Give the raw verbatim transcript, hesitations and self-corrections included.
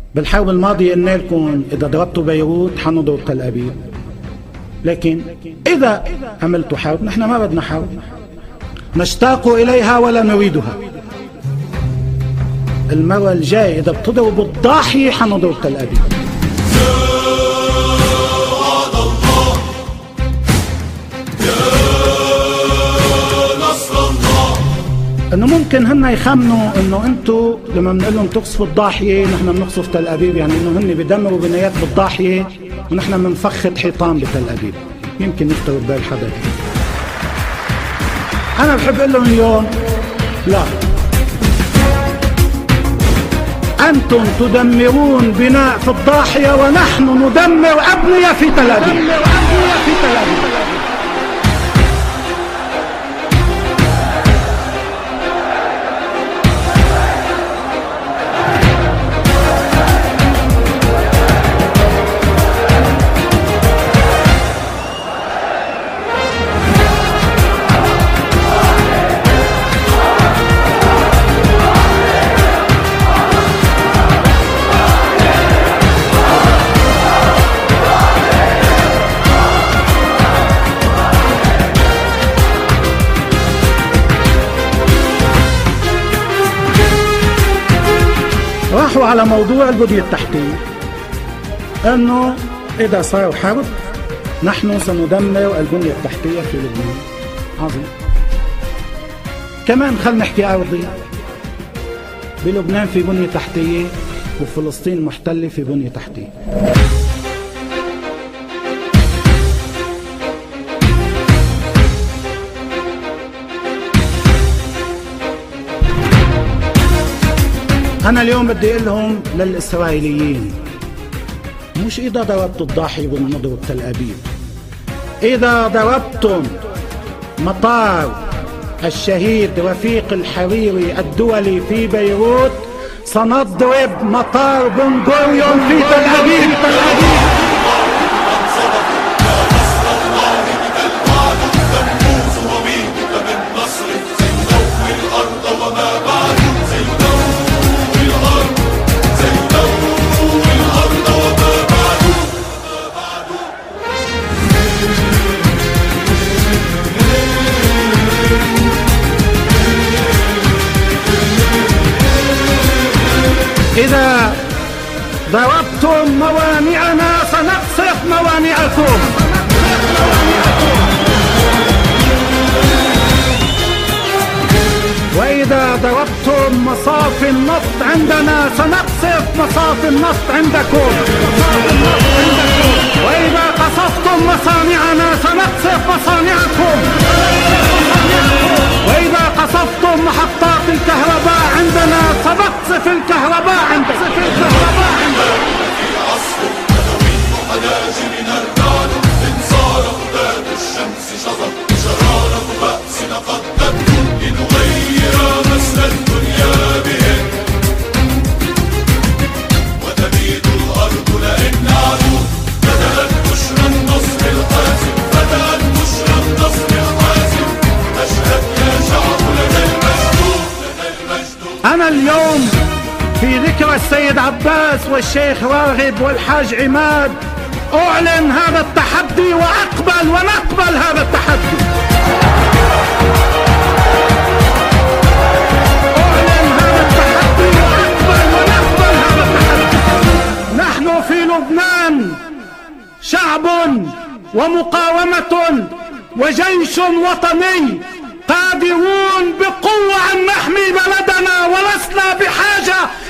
بالحرب الماضية قلنا لكم إذا ضربتوا بيروت حنضرب تل أبيب، لكن إذا عملتوا حرب نحن ما بدنا حرب، نشتاق إليها ولا نريدها. المرة الجاي إذا بتضربوا الضاحية حنضرب تل أبيب. انه ممكن هن يخمنوا انه انتو لما بنقول لهم تقصفوا الضاحيه نحن بنقصف تل ابيب، يعني انه هن بدمروا بنايات بالضاحيه ونحن بنفخت حيطان بتل ابيب. يمكن يخطر ببال حدا. انا بحب اقول لهم اليوم لا، انتم تدمرون بناء في الضاحيه ونحن ندمر ابنيه في تل ابيب. راحوا على موضوع البنية التحتية، انه اذا صار حرب نحن سندمر البنية التحتية في لبنان. عظيم. كمان خلينا نحكي ارضي، بلبنان في بنية تحتية وفلسطين المحتلة في بنية تحتية. أنا اليوم بدي أقول لهم للإسرائيليين، مش إذا ضربتوا الضاحية بنضرب تل أبيب، إذا ضربتم مطار الشهيد رفيق الحريري الدولي في بيروت سنضرب مطار بن غوريون في تل أبيب. إذا ضربتم موانعنا سنقصف موانعكم، وإذا ضربتم مصافي النفط عندنا سنقصف مصافي النفط عندكم، وإذا قصفتم مصانعنا سنقصف مصانعكم، وإذا قصفتم محطات الكهرباء عندنا سنقصف الكهرباء عندكم. في عصر ندوي وحناجر نركان انصار هداة الشمس شظى شرارة بأسنا قد تبدو لنغير مسنا الدنيا بهم، وتبيد الأرض لئن نعدو بدأت بشرى النصر الحاسم، بدأت بشرى النصر الحاسم، نشهد يا شعب لنا المجد لنا المجد. أنا اليوم في ذكرى السيد عباس والشيخ راغب والحاج عماد أعلن هذا التحدي وأقبل ونقبل هذا التحدي. أعلن هذا التحدي وأقبل ونقبل هذا التحدي. نحن في لبنان شعب ومقاومة وجيش وطني قادرون بقوة أن نحمي بلدنا، ولسنا بحاجة